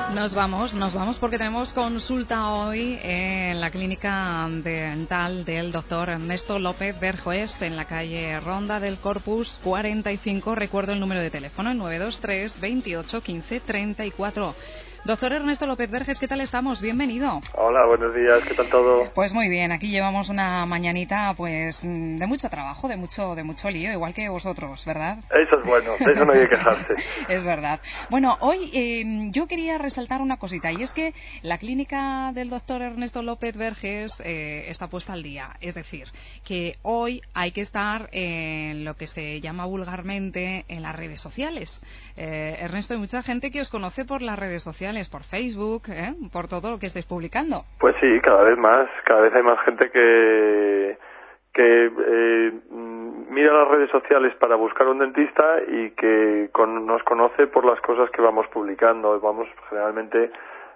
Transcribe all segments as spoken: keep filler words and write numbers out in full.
Nos vamos, nos vamos porque tenemos consulta hoy en la clínica dental del doctor Ernesto López Vergés en la calle Ronda del Corpus cuarenta y cinco. Recuerdo el número de teléfono, el nueve dos tres, veintiocho, quince, treinta y cuatro. Doctor Ernesto López Vergés, ¿qué tal estamos? Bienvenido. Hola, buenos días, ¿qué tal todo? Pues muy bien, aquí llevamos una mañanita pues de mucho trabajo, de mucho de mucho lío, igual que vosotros, ¿verdad? Eso es bueno, de eso no hay que quejarse. Es verdad. Bueno, hoy eh, yo quería resaltar una cosita, y es que la clínica del doctor Ernesto López Vergés eh, está puesta al día. Es decir, que hoy hay que estar en lo que se llama vulgarmente en las redes sociales. Eh, Ernesto, hay mucha gente que os conoce por las redes sociales, por Facebook, ¿eh? Por todo lo que estáis publicando. Pues sí, cada vez más, cada vez hay más gente que que eh, mira las redes sociales para buscar un dentista y que con, nos conoce por las cosas que vamos publicando. Vamos, generalmente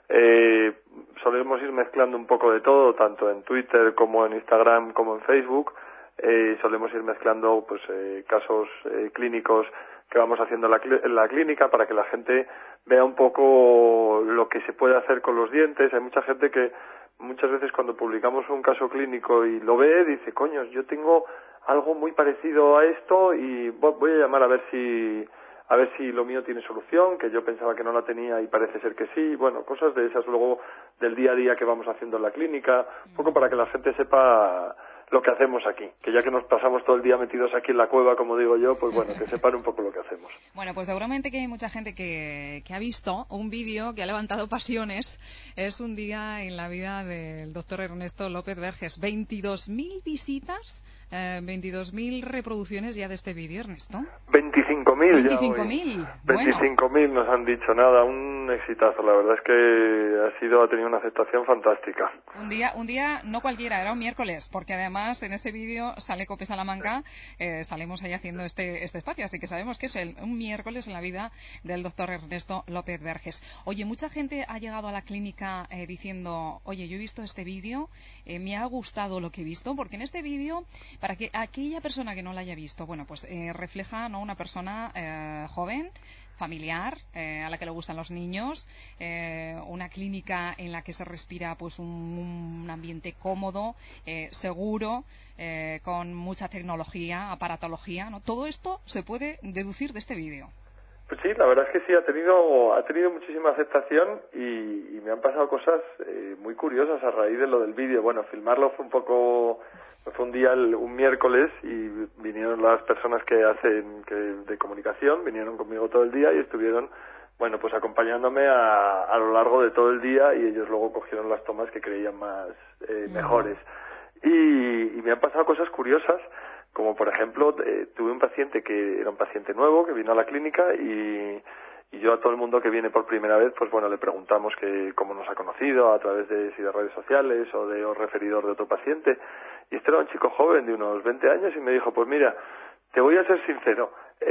eh, solemos ir mezclando un poco de todo, tanto en Twitter como en Instagram como en Facebook. Eh, solemos ir mezclando pues eh, casos eh, clínicos que vamos haciendo en la, cl- en la clínica para que la gente vea un poco lo que se puede hacer con los dientes. Hay mucha gente que muchas veces cuando publicamos un caso clínico y lo ve, dice, coño, yo tengo algo muy parecido a esto y voy a llamar a ver si a ver si lo mío tiene solución, que yo pensaba que no la tenía y parece ser que sí. Bueno, cosas de esas luego del día a día que vamos haciendo en la clínica, un poco para que la gente sepa lo que hacemos aquí, que ya que nos pasamos todo el día metidos aquí en la cueva, como digo yo, pues bueno, que sepan un poco lo que hacemos. Bueno, pues seguramente que hay mucha gente que, que ha visto un vídeo que ha levantado pasiones. Es un día en la vida del doctor Ernesto López Vergés. veintidós mil visitas, eh, veintidós mil reproducciones ya de este vídeo, Ernesto. veinticinco mil ya hoy. veinticinco mil. veinticinco mil nos han dicho, nada, un exitazo. La verdad es que ha sido ha tenido una aceptación fantástica. Un día, un día no cualquiera, era un miércoles, porque además en ese vídeo sale Cope Salamanca, eh, salimos ahí haciendo este, este espacio, así que sabemos que es el, un miércoles en la vida del doctor Ernesto López Vergés. Oye, mucha gente ha llegado a la clínica eh, diciendo, oye, yo he visto este vídeo, eh, me ha gustado lo que he visto, porque en este vídeo, para que aquella persona que no lo haya visto, bueno, pues eh, refleja, ¿no?, una persona eh, joven, familiar, eh, a la que le gustan los niños, eh, una clínica en la que se respira pues un, un ambiente cómodo, eh, seguro, eh, con mucha tecnología, aparatología, ¿no? Todo esto se puede deducir de este vídeo. Pues sí, la verdad es que sí, ha tenido ha tenido muchísima aceptación y, y me han pasado cosas eh, muy curiosas a raíz de lo del vídeo. Bueno, filmarlo fue un poco... Fue un día, el, un miércoles, y vinieron las personas que hacen que, de comunicación, vinieron conmigo todo el día y estuvieron, bueno, pues acompañándome a, a lo largo de todo el día, y ellos luego cogieron las tomas que creían más eh, mejores. Y, y me han pasado cosas curiosas, como por ejemplo, eh, tuve un paciente que era un paciente nuevo, que vino a la clínica y... Y yo a todo el mundo que viene por primera vez, pues bueno, le preguntamos que cómo nos ha conocido, a través de si de redes sociales o de o referidor de otro paciente. Y este era un chico joven de unos veinte años y me dijo, pues mira, te voy a ser sincero,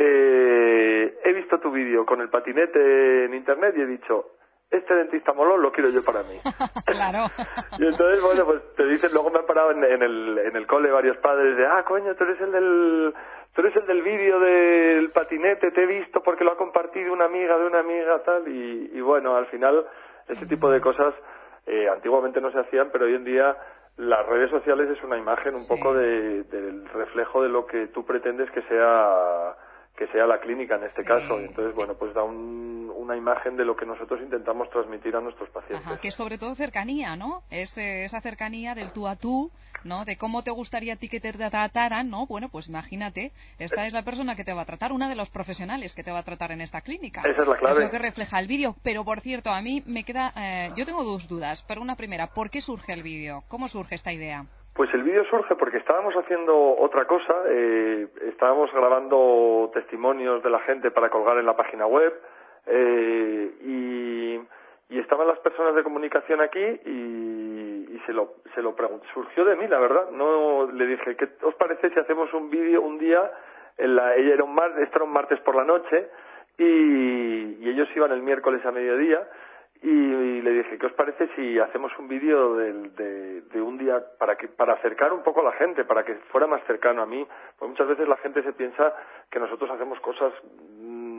eh, he visto tu vídeo con el patinete en internet y he dicho, este dentista molón lo quiero yo para mí. Claro. Y entonces, bueno, pues te dicen, luego me han parado en, en el en el cole varios padres de, ah, coño, tú eres el del... Tú eres el del vídeo del patinete, te he visto porque lo ha compartido una amiga de una amiga, tal, y, y bueno, al final, ese tipo de cosas eh, antiguamente no se hacían, pero hoy en día las redes sociales es una imagen un Sí. poco de, del reflejo de lo que tú pretendes que sea que sea la clínica en este Sí. caso, y entonces, bueno, pues da un, una imagen de lo que nosotros intentamos transmitir a nuestros pacientes. Ajá, que es sobre todo cercanía, ¿no? Es, eh, esa cercanía del tú a tú, ¿no? De cómo te gustaría a ti que te trataran, ¿no? Bueno, pues imagínate, esta es la persona que te va a tratar, una de los profesionales que te va a tratar en esta clínica. Esa es la clave. Es lo que refleja el vídeo. Pero, por cierto, a mí me queda... Eh, yo tengo dos dudas, pero una primera, ¿por qué surge el vídeo? ¿Cómo surge esta idea? Pues el vídeo surge porque estábamos haciendo otra cosa, eh, estábamos grabando testimonios de la gente para colgar en la página web, eh, y, y estaban las personas de comunicación aquí y, y se lo se lo pregunté, surgió de mí, la verdad. No le dije, ¿qué os parece si hacemos un vídeo un día? En la, ella era un martes, esto era un martes por la noche y, y ellos iban el miércoles a mediodía. Y le dije, ¿qué os parece si hacemos un vídeo de, de, de un día para que para acercar un poco a la gente, para que fuera más cercano a mí? Pues muchas veces la gente se piensa que nosotros hacemos cosas mmm,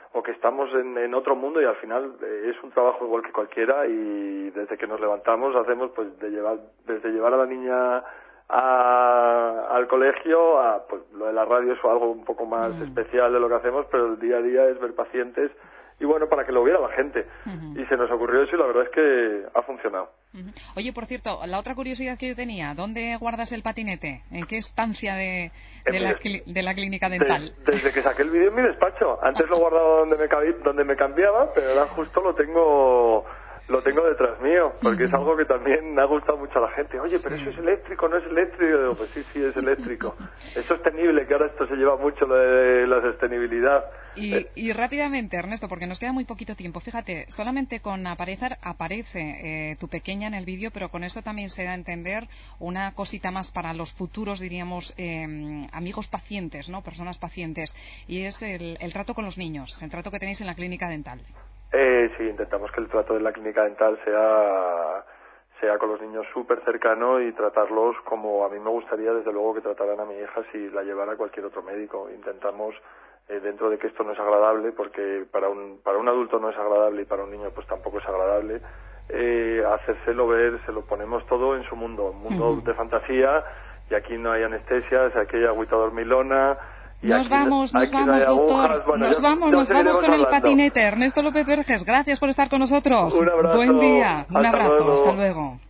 o que estamos en, en otro mundo y al final eh, es un trabajo igual que cualquiera y desde que nos levantamos hacemos pues de llevar, desde llevar a la niña a, al colegio, a, pues lo de la radio es algo un poco más mm. especial de lo que hacemos, pero el día a día es ver pacientes y bueno, para que lo viera la gente. Uh-huh. Y se nos ocurrió eso y la verdad es que ha funcionado. Uh-huh. Oye, por cierto, la otra curiosidad que yo tenía, ¿dónde guardas el patinete? ¿En qué estancia de, de, la, cli- de la clínica dental? De, desde que saqué el vídeo en mi despacho. Antes lo guardaba donde me, cabí, donde me cambiaba, pero ahora justo lo tengo... Lo tengo detrás mío, porque uh-huh. es algo que también me ha gustado mucho a la gente. Oye, pero sí. eso es eléctrico, no es eléctrico. Y yo digo, pues sí, sí, es eléctrico. Es sostenible, que ahora esto se lleva mucho lo de la sostenibilidad. Y, eh. y rápidamente, Ernesto, porque nos queda muy poquito tiempo. Fíjate, solamente con aparecer, aparece eh, tu pequeña en el vídeo, pero con eso también se da a entender una cosita más para los futuros, diríamos, eh, amigos pacientes, ¿no? Personas pacientes. Y es el, el trato con los niños, el trato que tenéis en la clínica dental. Eh, sí, intentamos que el trato de la clínica dental sea sea con los niños súper cercano y tratarlos como a mí me gustaría, desde luego, que trataran a mi hija si la llevara cualquier otro médico. Intentamos, eh, dentro de que esto no es agradable, porque para un para un adulto no es agradable y para un niño pues tampoco es agradable, eh, hacérselo ver, se lo ponemos todo en su mundo, un mundo uh-huh. de fantasía, y aquí no hay anestesias, aquí hay agüita dormilona. Y nos vamos, nos vamos, doctor. Bueno, nos ya, vamos, ya nos vamos con hablando. El patinete. Ernesto López Verges, gracias por estar con nosotros. Un abrazo. Buen día. Un Hasta abrazo. Luego. Hasta luego.